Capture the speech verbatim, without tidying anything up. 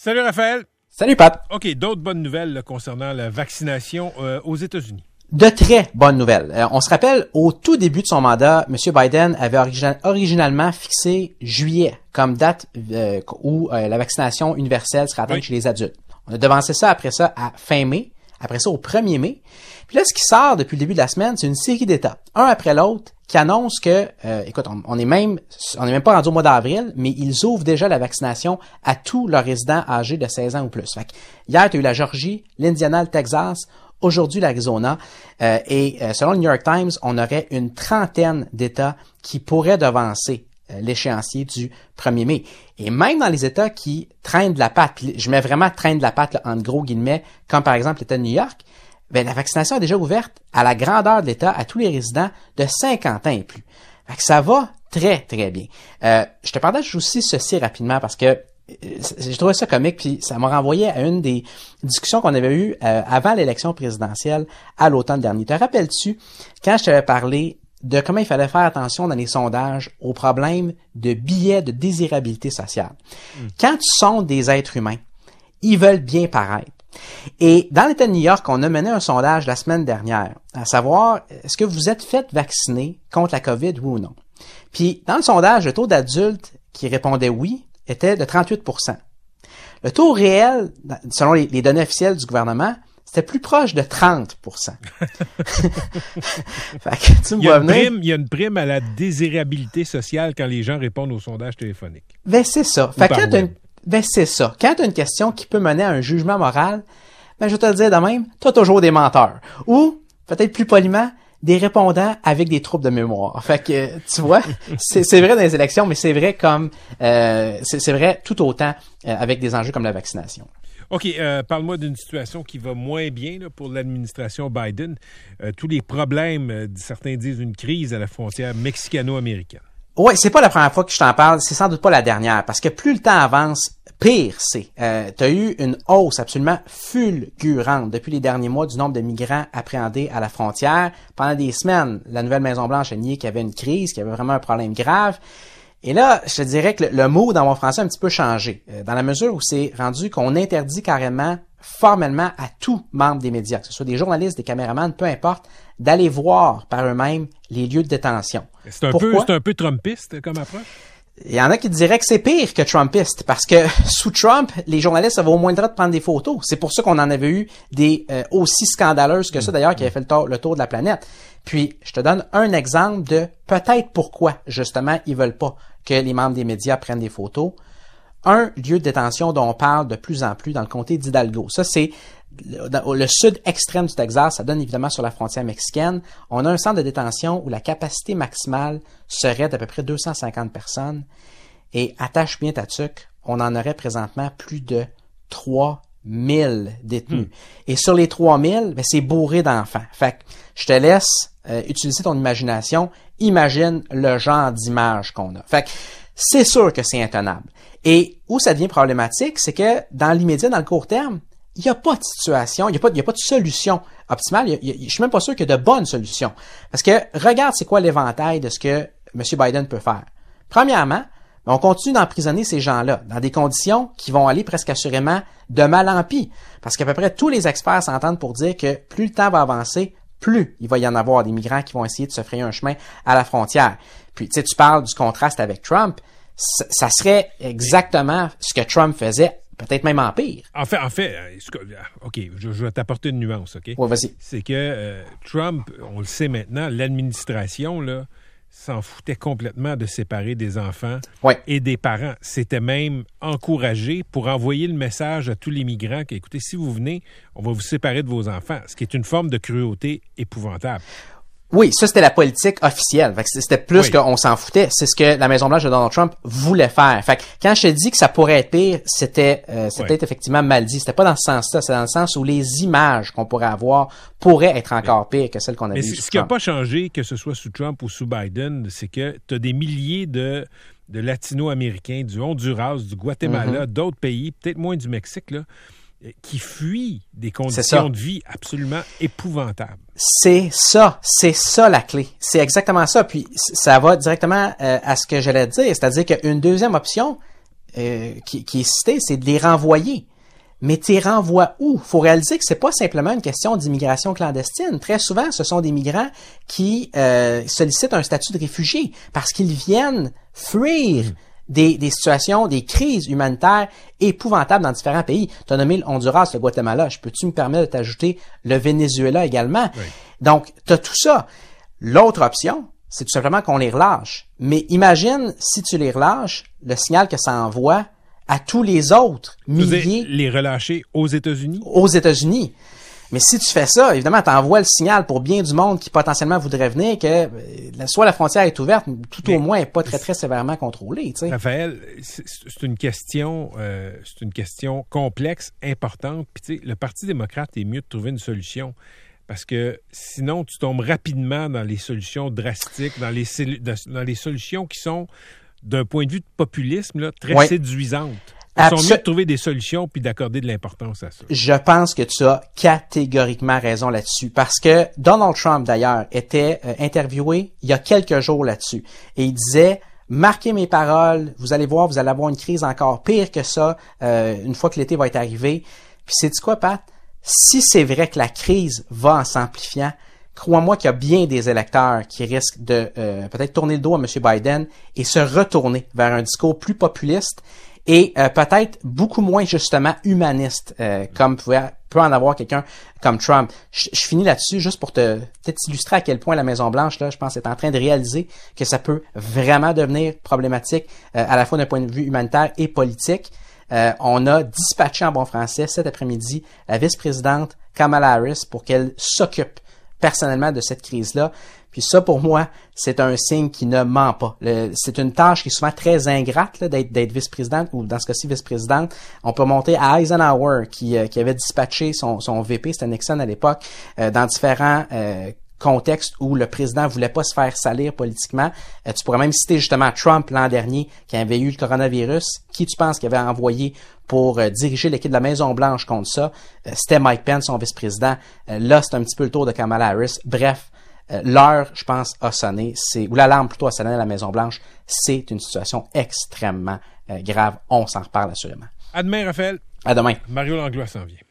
Salut Raphaël. Salut Pat. OK, d'autres bonnes nouvelles là, concernant la vaccination euh, aux États-Unis. De très bonnes nouvelles. Euh, on se rappelle, au tout début de son mandat, M. Biden avait origina- originalement fixé juillet comme date euh, où euh, la vaccination universelle serait atteinte oui. chez les adultes. On a devancé ça après ça à fin mai, après ça au premier mai. Puis là, ce qui sort depuis le début de la semaine, c'est une série d'États, un après l'autre, qui annoncent que, euh, écoute, on, on est même, on est même pas rendu au mois d'avril, mais ils ouvrent déjà la vaccination à tous leurs résidents âgés de seize ans ou plus. Fait que hier, tu as eu la Georgie, l'Indiana, le Texas, aujourd'hui l'Arizona, euh, et euh, selon le New York Times, on aurait une trentaine d'États qui pourraient devancer euh, l'échéancier du premier mai. Et même dans les États qui traînent de la patte, puis je mets vraiment traîne de la patte là, entre gros guillemets, comme par exemple l'État de New York, ben, la vaccination est déjà ouverte à la grandeur de l'État à tous les résidents de cinquante ans et plus. Fait que ça va très, très bien. Euh, je te partage aussi ceci rapidement parce que j'ai trouvé ça comique, puis ça m'a renvoyé à une des discussions qu'on avait eues euh, avant l'élection présidentielle à l'automne dernier. Te rappelles-tu, quand je t'avais parlé de comment il fallait faire attention dans les sondages aux problèmes de biais de désirabilité sociale? Mmh. Quand tu sondes des êtres humains, ils veulent bien paraître. Et dans l'État de New York, on a mené un sondage la semaine dernière, à savoir, est-ce que vous êtes fait vacciner contre la COVID, oui ou non? Puis, dans le sondage, le taux d'adultes qui répondaient oui était de trente-huit pour cent. Le taux réel, selon les, les données officielles du gouvernement, c'était plus proche de trente pour cent. Fait que, tu me vois venir. Il y a une prime à la désirabilité sociale quand les gens répondent aux sondages téléphoniques. Ben, c'est ça. Fait que quand t'as une Ben, c'est ça. Quand tu as une question qui peut mener à un jugement moral, ben, je vais te le dire de même, tu as toujours des menteurs. Ou, peut-être plus poliment, des répondants avec des troubles de mémoire. Fait que, tu vois, c'est, c'est vrai dans les élections, mais c'est vrai comme, euh, c'est, c'est vrai tout autant euh, avec des enjeux comme la vaccination. OK, euh, parle-moi d'une situation qui va moins bien là, pour l'administration Biden. Euh, tous les problèmes, euh, certains disent une crise à la frontière mexicano-américaine. Ouais, c'est pas la première fois que je t'en parle, c'est sans doute pas la dernière, parce que plus le temps avance, pire c'est. Euh, tu as eu une hausse absolument fulgurante depuis les derniers mois du nombre de migrants appréhendés à la frontière. Pendant des semaines, la nouvelle Maison-Blanche a nié qu'il y avait une crise, qu'il y avait vraiment un problème grave. Et là, je te dirais que le, le mot dans mon français a un petit peu changé, euh, dans la mesure où c'est rendu qu'on interdit carrément formellement à tout membre des médias, que ce soit des journalistes, des caméramans, peu importe, d'aller voir par eux-mêmes les lieux de détention. C'est un, peu, c'est un peu trumpiste comme approche? Il y en a qui diraient que c'est pire que trumpiste, parce que sous Trump, les journalistes avaient au moins le droit de prendre des photos. C'est pour ça qu'on en avait eu des euh, aussi scandaleuses que ça, d'ailleurs, qui avaient fait le tour, le tour de la planète. Puis, je te donne un exemple de peut-être pourquoi, justement, ils veulent pas que les membres des médias prennent des photos. Un lieu de détention dont on parle de plus en plus dans le comté d'Hidalgo. Ça, c'est le, le sud extrême du Texas. Ça donne évidemment sur la frontière mexicaine. On a un centre de détention où la capacité maximale serait d'à peu près deux cent cinquante personnes. Et attache bien ta tuque, on en aurait présentement plus de trois mille détenus. Mmh. Et sur les trois mille, ben, c'est bourré d'enfants. Fait que je te laisse euh, utiliser ton imagination. Imagine le genre d'image qu'on a. Fait que c'est sûr que c'est intenable. Et où ça devient problématique, c'est que dans l'immédiat, dans le court terme, il n'y a pas de situation, il n'y a pas, il y a pas de solution optimale. Il y a, il y a, je suis même pas sûr qu'il y a de bonnes solutions. Parce que regarde c'est quoi l'éventail de ce que M. Biden peut faire. Premièrement, on continue d'emprisonner ces gens-là dans des conditions qui vont aller presque assurément de mal en pis. Parce qu'à peu près tous les experts s'entendent pour dire que plus le temps va avancer, plus il va y en avoir des migrants qui vont essayer de se frayer un chemin à la frontière. Puis tu sais, tu parles du contraste avec Trump. Ça serait exactement ce que Trump faisait, peut-être même en pire. En fait, en fait, OK, je, je vais t'apporter une nuance, OK? Oui, vas-y. C'est que euh, Trump, on le sait maintenant, l'administration, là, s'en foutait complètement de séparer des enfants ouais. et des parents. C'était même encouragé pour envoyer le message à tous les migrants qu'écoutez, si vous venez, on va vous séparer de vos enfants, ce qui est une forme de cruauté épouvantable. Oui, ça, c'était la politique officielle. Fait que c'était plus oui. qu'on s'en foutait. C'est ce que la Maison-Blanche de Donald Trump voulait faire. Fait que quand je te dis que ça pourrait être pire, c'était, euh, c'était oui. effectivement mal dit. C'était pas dans ce sens-là. C'est dans le sens où les images qu'on pourrait avoir pourraient être encore oui. pires que celles qu'on a vues sous Trump. Ce qui n'a pas changé, que ce soit sous Trump ou sous Biden, c'est que tu as des milliers de, de Latino-Américains, du Honduras, du Guatemala, mm-hmm. d'autres pays, peut-être moins du Mexique, là, qui fuient des conditions de vie absolument épouvantables. C'est ça, c'est ça la clé. C'est exactement ça. Puis ça va directement euh, à ce que j'allais te dire, c'est-à-dire qu'une deuxième option, euh, qui, qui est cité, c'est de les renvoyer. Mais tu les renvoies où? Faut réaliser que c'est pas simplement une question d'immigration clandestine. Très souvent, ce sont des migrants qui euh, sollicitent un statut de réfugié parce qu'ils viennent fuir des, des situations, des crises humanitaires épouvantables dans différents pays. Tu as nommé le Honduras, le Guatemala. Je peux-tu me permettre de t'ajouter le Venezuela également? Oui. Donc, tu as tout ça. L'autre option, c'est tout simplement qu'on les relâche. Mais imagine si tu les relâches, le signal que ça envoie à tous les autres milliers... Les relâcher aux États-Unis? Aux États-Unis. Mais si tu fais ça, évidemment, tu envoies le signal pour bien du monde qui potentiellement voudrait venir que soit la frontière est ouverte, tout mais au moins pas très, très sévèrement contrôlée. Tu sais. Raphaël, c'est une question euh, c'est une question complexe, importante. Puis tu sais, le Parti démocrate est mieux de trouver une solution. Parce que sinon, tu tombes rapidement dans les solutions drastiques, dans les, dans les solutions qui sont, d'un point de vue de populisme, là, très oui. séduisantes. Ils Absol- sont mieux de trouver des solutions puis d'accorder de l'importance à ça. Je pense que tu as catégoriquement raison là-dessus. Parce que Donald Trump, d'ailleurs, était euh, interviewé il y a quelques jours là-dessus. Et il disait... Marquez mes paroles, vous allez voir, vous allez avoir une crise encore pire que ça euh, une fois que l'été va être arrivé. Puis c'est quoi, Pat? Si c'est vrai que la crise va en s'amplifiant, crois-moi qu'il y a bien des électeurs qui risquent de euh, peut-être tourner le dos à M. Biden et se retourner vers un discours plus populiste et euh, peut-être beaucoup moins justement humaniste, euh, comme pouvait, peut en avoir quelqu'un comme Trump. Je, je finis là-dessus juste pour te peut-être illustrer à quel point la Maison-Blanche, là, je pense, est en train de réaliser que ça peut vraiment devenir problématique euh, à la fois d'un point de vue humanitaire et politique. Euh, on a dispatché en bon français cet après-midi la vice-présidente Kamala Harris pour qu'elle s'occupe personnellement de cette crise-là. Puis ça, pour moi, c'est un signe qui ne ment pas. Le, c'est une tâche qui est souvent très ingrate là, d'être, d'être vice-présidente, ou dans ce cas-ci, vice-présidente. On peut monter à Eisenhower, qui, euh, qui avait dispatché son, son V P, c'était Nixon à l'époque, euh, dans différents euh, contexte où le président voulait pas se faire salir politiquement. Euh, tu pourrais même citer justement Trump l'an dernier, qui avait eu le coronavirus. Qui tu penses qu'il avait envoyé pour euh, diriger l'équipe de la Maison-Blanche contre ça? Euh, c'était Mike Pence, son vice-président. Euh, là, c'est un petit peu le tour de Kamala Harris. Bref, euh, l'heure, je pense, a sonné. C'est, ou l'alarme plutôt a sonné à la Maison-Blanche. C'est une situation extrêmement euh, grave. On s'en reparle assurément. À demain, Raphaël. À demain. Mario Langlois s'en vient.